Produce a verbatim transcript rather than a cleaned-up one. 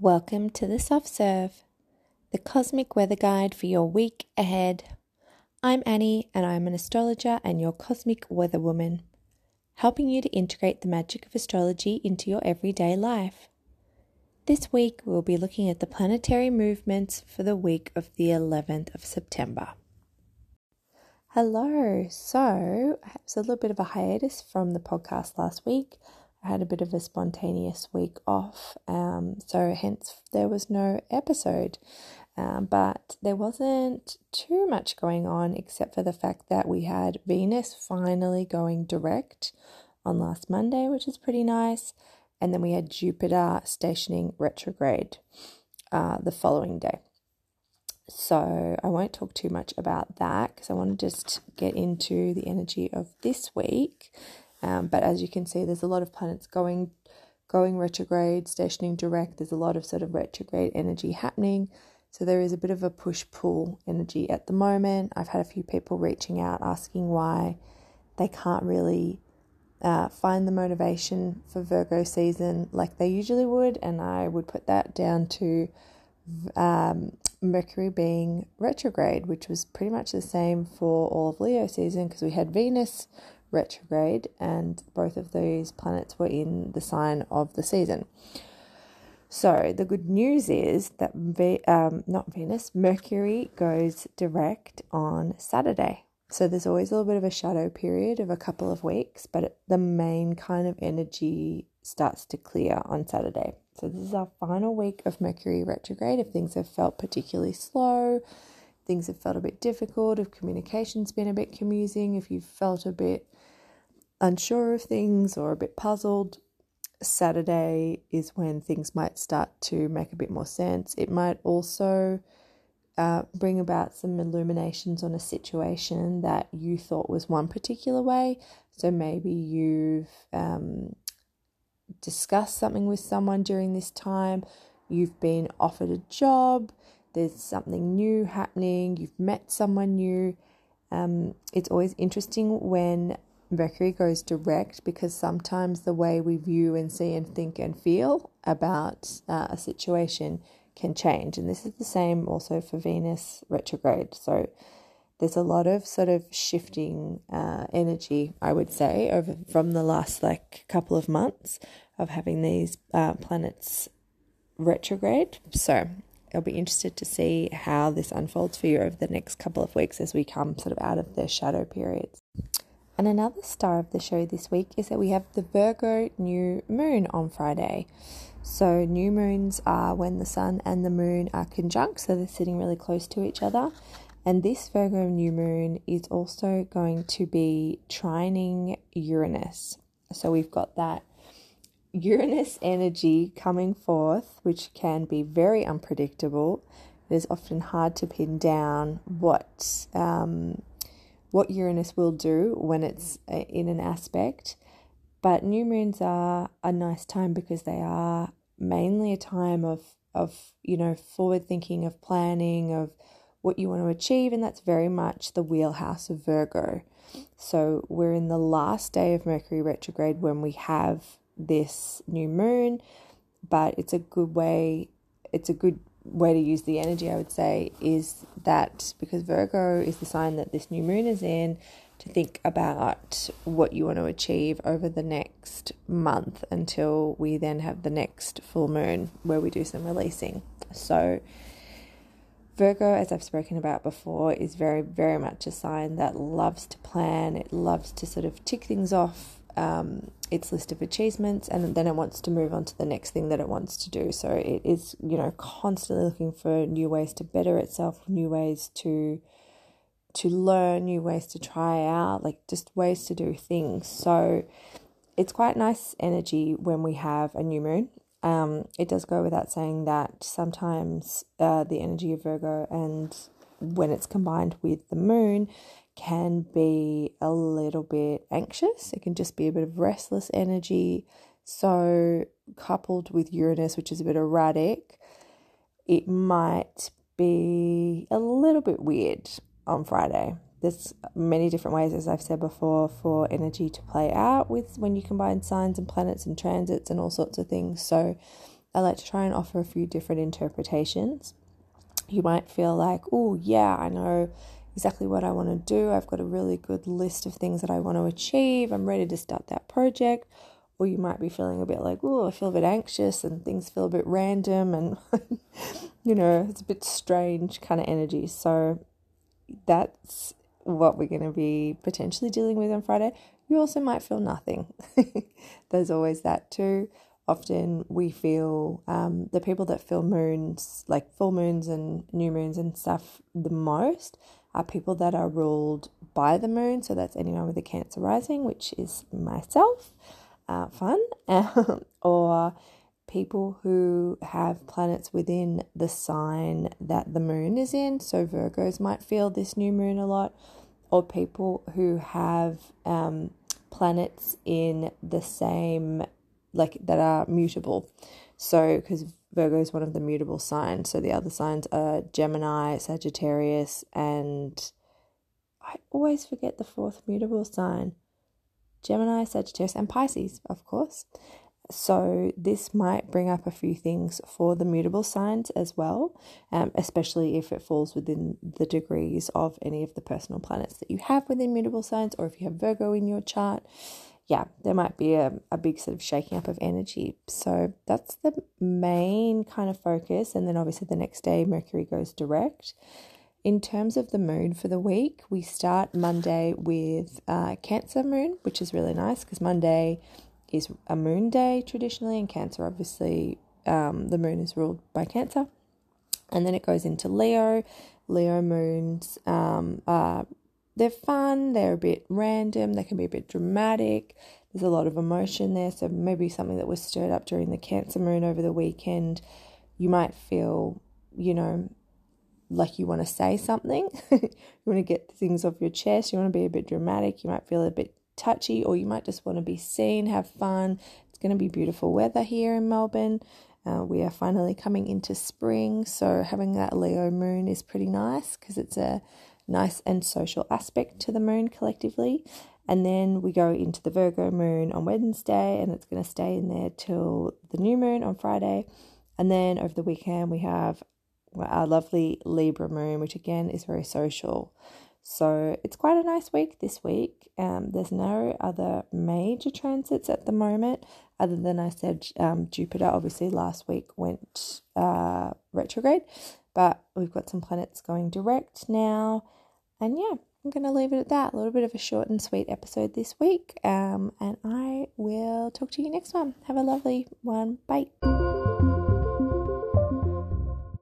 Welcome to the Soft Serve, the cosmic weather guide for your week ahead. I'm Annie and I'm an astrologer and your cosmic weather woman, helping you to integrate the magic of astrology into your everyday life. This week we'll be looking at the planetary movements for the week of the eleventh of September. Hello, so I was a little bit of a hiatus from the podcast last week. I had a bit of a spontaneous week off, um, so hence there was no episode. Um, but there wasn't too much going on except for the fact that we had Venus finally going direct on last Monday, which is pretty nice. And then we had Jupiter stationing retrograde uh, the following day. So I won't talk too much about that because I want to just get into the energy of this week. Um, but as you can see, there's a lot of planets going going retrograde, stationing direct. There's a lot of sort of retrograde energy happening. So there is a bit of a push-pull energy at the moment. I've had a few people reaching out asking why they can't really uh, find the motivation for Virgo season like they usually would. And I would put that down to um, Mercury being retrograde, which was pretty much the same for all of Leo season because we had Venus retrograde and both of those planets were in the sign of the season. So the good news is that v- um, not Venus, Mercury goes direct on Saturday. So there's always a little bit of a shadow period of a couple of weeks, but it, the main kind of energy starts to clear on Saturday. So this is our final week of Mercury retrograde. If things have felt particularly slow, things have felt a bit difficult, if communication's been a bit confusing, if you've felt a bit unsure of things or a bit puzzled, Saturday is when things might start to make a bit more sense. It might also uh, bring about some illuminations on a situation that you thought was one particular way. So maybe you've um, discussed something with someone during this time, you've been offered a job, there's something new happening, you've met someone new. Um, it's always interesting when Mercury goes direct because sometimes the way we view and see and think and feel about uh, a situation can change. And this is the same also for Venus retrograde. So there's a lot of sort of shifting uh, energy, I would say, over from the last like couple of months of having these uh, planets retrograde. So I'll be interested to see how this unfolds for you over the next couple of weeks as we come sort of out of the shadow periods. And another star of the show this week is that we have the Virgo new moon on Friday. So new moons are when the sun and the moon are conjunct, so they're sitting really close to each other. And this Virgo new moon is also going to be trining Uranus. So we've got that Uranus energy coming forth, which can be very unpredictable. It is often hard to pin down what um, what Uranus will do when it's in an aspect. But new moons are a nice time because they are mainly a time of, of you know, forward thinking, of planning, of what you want to achieve. And that's very much the wheelhouse of Virgo. So we're in the last day of Mercury retrograde when we have this new moon, but it's a good way, it's a good way to use the energy, I would say, is that because Virgo is the sign that this new moon is in, to think about what you want to achieve over the next month until we then have the next full moon where we do some releasing. So Virgo, as I've spoken about before, is very, very much a sign that loves to plan. It loves to sort of tick things off um, its list of achievements, and then it wants to move on to the next thing that it wants to do. So it is, you know, constantly looking for new ways to better itself, new ways to to learn, new ways to try out, like just ways to do things. So it's quite nice energy when we have a new moon. Um, it does go without saying that sometimes uh, the energy of Virgo, and when it's combined with the moon, can be a little bit anxious. It can just be a bit of restless energy. So coupled with Uranus, which is a bit erratic, it might be a little bit weird on Friday. There's many different ways, as I've said before, for energy to play out with when you combine signs and planets and transits and all sorts of things. So I like to try and offer a few different interpretations. You might feel like, oh yeah, I know exactly what I want to do. I've got a really good list of things that I want to achieve. I'm ready to start that project. Or you might be feeling a bit like, oh, I feel a bit anxious and things feel a bit random and, you know, it's a bit strange kind of energy. So that's what we're going to be potentially dealing with on Friday. You also might feel nothing. There's always that too. Often we feel, um, the people that feel moons, like full moons and new moons and stuff the most are people that are ruled by the moon. So that's anyone with a Cancer rising, which is myself. Uh, fun. Or people who have planets within the sign that the moon is in. So Virgos might feel this new moon a lot. Or people who have um, planets in the same, like that are mutable. So because Virgo is one of the mutable signs. So the other signs are Gemini, Sagittarius, and I always forget the fourth mutable sign. Gemini, Sagittarius, and Pisces, of course. So this might bring up a few things for the mutable signs as well, um, especially if it falls within the degrees of any of the personal planets that you have within mutable signs, or if you have Virgo in your chart. Yeah, there might be a, a big sort of shaking up of energy. So that's the main kind of focus. And then obviously the next day, Mercury goes direct. In terms of the moon for the week, we start Monday with uh, Cancer moon, which is really nice because Monday is a moon day traditionally, and Cancer, obviously, um, the moon is ruled by Cancer. And then it goes into Leo. Leo moons, um, uh, they're fun, they're a bit random, they can be a bit dramatic. There's a lot of emotion there, so maybe something that was stirred up during the Cancer moon over the weekend. You might feel, you know, like you want to say something. You want to get things off your chest. You want to be a bit dramatic. You might feel a bit touchy, or you might just want to be seen, have fun. It's going to be beautiful weather here in Melbourne. Uh, we are finally coming into spring, so having that Leo moon is pretty nice because it's a nice and social aspect to the moon collectively. And then we go into the Virgo moon on Wednesday, and it's going to stay in there till the new moon on Friday. And then over the weekend we have our lovely Libra moon, which again is very social. So it's quite a nice week this week. Um, there's no other major transits at the moment, other than I said um, Jupiter obviously last week went uh, retrograde, but we've got some planets going direct now. And yeah, I'm going to leave it at that. A little bit of a short and sweet episode this week. Um, and I will talk to you next one. Have a lovely one. Bye.